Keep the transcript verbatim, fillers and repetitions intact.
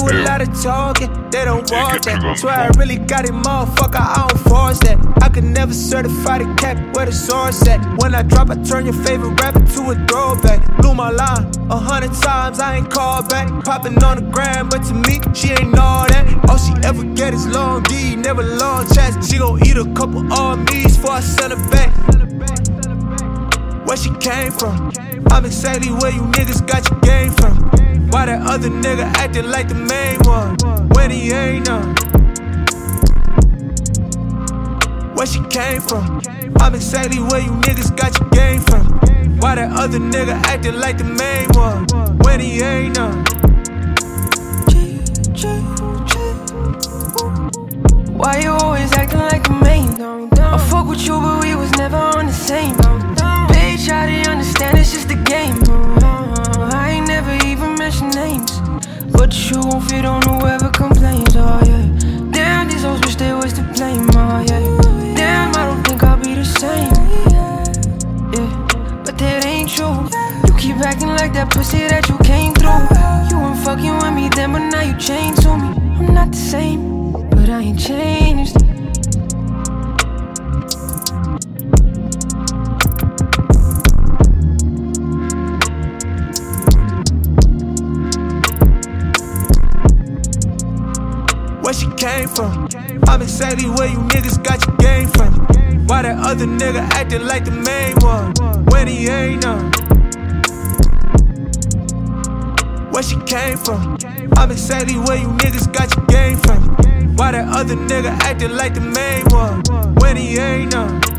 a lot of talking, they don't want that. Swear I really got it, motherfucker, I don't force that. I could never certify the cat where the source at. When I drop, I turn your favorite rapper to a throwback. Blew my line a hundred times, I ain't called back. Popping on the gram, but to me, she ain't all that. All she ever get is long D, never long chats. She gon' eat a couple of me's before I send her back. Where she came from, I'm exactly where you niggas got your game from. Why that other nigga acting like the main one when he ain't none? Where she came from, I'm exactly where you niggas got your game from. Why that other nigga acting like the main one when he ain't none? Why you always acting like the main? I fuck with you, but we was never on the same. Bitch, try to understand, it's just a game. I ain't never even mentioned names, but you won't fit on whoever complains. Oh yeah, damn, these hoes wish they was to blame. Oh yeah, damn, I don't think I'll be the same. Yeah, but that ain't true. You keep acting like that pussy that you came through. You weren't fucking with me then, but now you changed to me. I'm not the same, but I ain't changed. Where she came from, I'm exactly where you niggas got your game from. Why that other nigga acting like the main one when he ain't none? Where she came from, I'm exactly where you niggas got your game from. Why that other nigga acting like the main one when he ain't none?